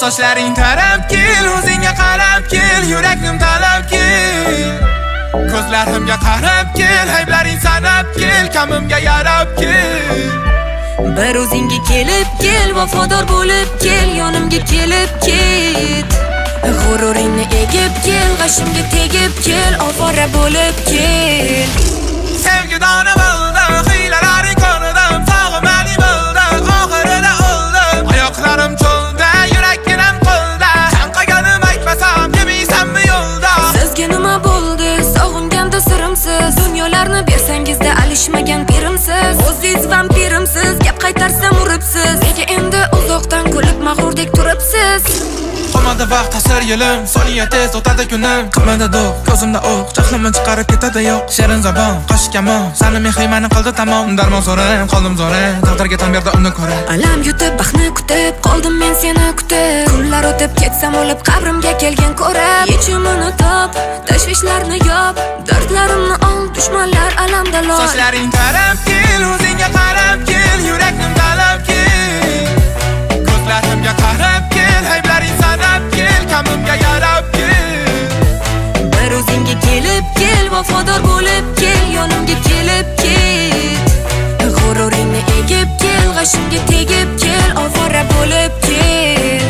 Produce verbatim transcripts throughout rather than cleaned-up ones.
Sochlaring tarab kel, o'zingga qarab kel, yuraknim talab kel. Ko'zlarimga qarab kel, ayblaring sanab kel, kamimga yarab kel. Bir o'zingga kelib kel, vafodor bo'lib kel, yonimga kelib ket. G'ururingni egib kel, g'ashimga tegib kel, ovora bo'lib kel. Sevgi dona bo'ldi, hiylalaring ko'rdim, sog'imani bo'ldi, oxirida o'ldim. Oyoqlarim cho'lda, yurakginam qo'lda, chanqaganim aytmasam, yemaysanmi yo'lda? Sizga nima bo'ldi? Sog'inganda sirimsiz, dunyolarni bersangizda alishmagan pirimsiz. O'zingiz vampirimsiz, gap qaytarsam uribsiz. Nega endi uzoqdan kulib mag'rurdek turibsiz? Qolmadi vaqt ta'sir yilim, soniya tez o'tadi kunim. Qilmadi do'q, ko'zimda o'q, jahlimni chiqarib ketadi yo'q. Shirin zabon, qosh kamon, sani mehrimani qildi tamom. Darmon so'rayim, qoldim zo'rayim, taqdirga tan berdi uni ko'rib. Alam yutib, baxtni kutib, qoldim men seni kutib. Kunlar o'tib ketsam o'lib, qabrimga kelgan ko'rib. Yechimini top, tashvishlarni yop, dardlarimni ol, dushmanlar alamda loy. Sochlaring tarab kel, o'zingga qarab kel, yuraknim talab kel. Ko'zlarimga qarab kel, ayblaring sanab kel, kamimga yarab kel. Bir o'zingga kelib kel, vafodor bo'lib kel, yonimga kelib ket. G'ururingni egib kel, g'ashimga tegib kel, ovora bo'lib kel.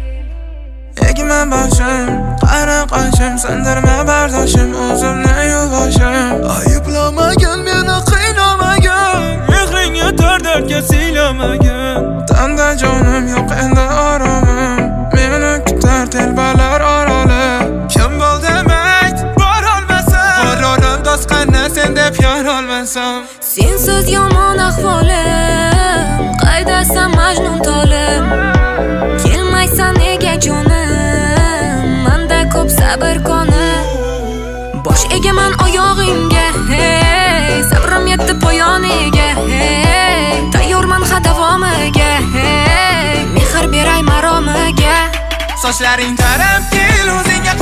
Egma boshim, qara qoshim, sindirma bardoshim, o'zimni yuvoshim. Ayblamagin meni, qiynamagan, mehringga tor dardga siylamagan. Tanda jonim yo'q endi oromim, meni kutar telbalar oroli. Kim bo'l demak, bor olmasam, g'ururim to'sqanni sen deb yor olmasam. Sensiz yomon ahvolim, qaydasan majnun tolim. Kelmaysan nega jonim, manda ko'p sabr qoni. Bosh egaman oyog'ingga, hey, sabrim yetdi poyoniga, hey. Tayyorman ha davomiga, hey, mehr beray maromiga. Sochlaring tarab kel, o'zingga